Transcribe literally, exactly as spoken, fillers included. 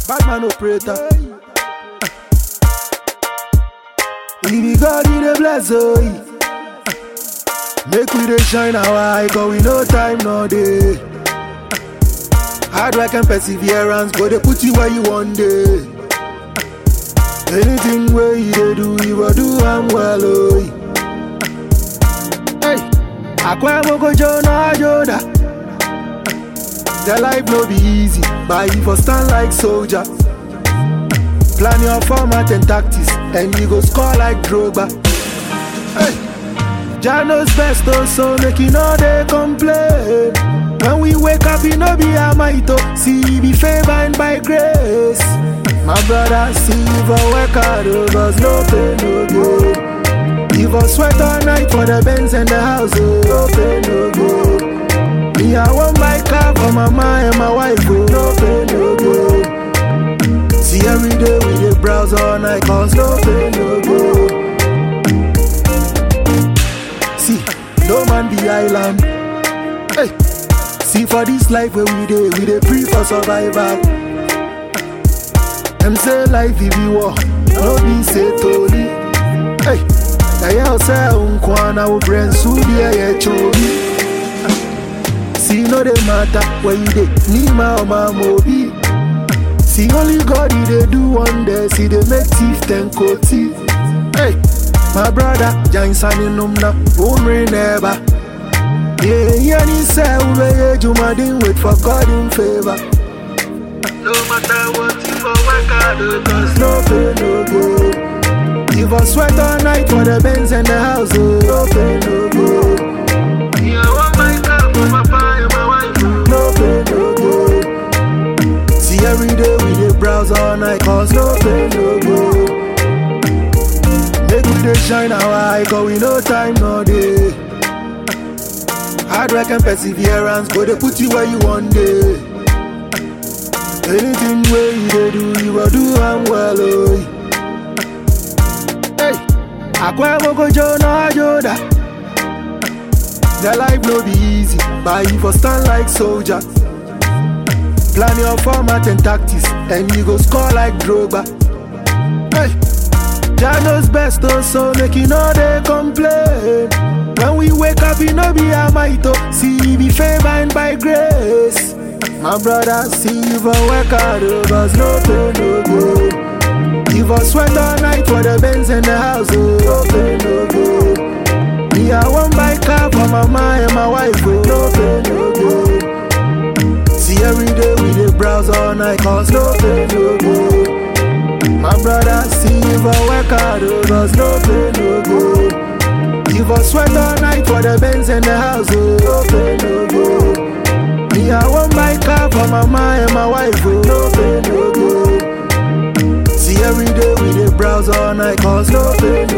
bad man operator. If you God in the bless, oh, make we dey shine our eye, cause we no time, no day. Hard work and perseverance, go they put you where you want day. Anything where you dey do, you will do am well, oh. Hey, Akwa Boko Jonah Joda. The life no be easy, but you for stand like soldier. Plan your format and tactics, and you go score like Drogba. Hey, Jah knows best, oh, so make you know they complain. When we wake up, you know be a mighty, see you be favored by grace. My brother, see you for work hard, oh, cause no pain, no good. You for sweat all night for the Benz and the house, oh, no pain, no good. Me, I want my car for my mama and my wife, oh, no pain, no good. See every day we dey browse all night, cause no pain, no good. See, no man be island. Hey, see for this life where we dey, we dey pray for survival. Them say life if you war, no be say totally. Hey, I hear say unkwana wo brain so dia ye chobi. See no dey matter where you dey, ni ma o ma mobi. See only God he dey do one day, see they make thief ten koti. Hey, my brother, Jansan in numna, umri never. Yeah, yeah, ni say ube juma din wait for God in favor. No matter what you for work hard, cause no pain, no good. You for sweat all night for the Benz and the house, oh, no pain, no good. Yeah, I want my car for my papa and my wife, oh, no pain, no good. See every day we dey browse all night, cause no pain, no good. Make we dey shine our eye, cause we no time, no day. Hard work and perseverance, go they put you where you want day. Anything where you dey do, you will do am well, oh. Hey, Akwa Boko Jonah Joda. The life no be easy, but you for stand like soldier. Plan your format and tactics, and you go score like Drogba. Hey, Jah knows best, oh, so make you know they complain. When we wake up, you know be a mighty, see you be favored by grace. My brother, see you for work hard, oh, cause no pain, no good. You for sweat all night for the Benz and the house, oh, no pain, no good. Me, I want my car for my mama and my wife, oh, no pain, no good. See every day we dey browse all night, cause no pain, no good. My brother, see you for work hard, oh, cause no pain, no good. You for sweat all night for the Benz and the house, oh, no pain, no good. Me, I want my car for my mama and my wife, oh, no pain, no good. See every day we dey browse all night, cause no pain,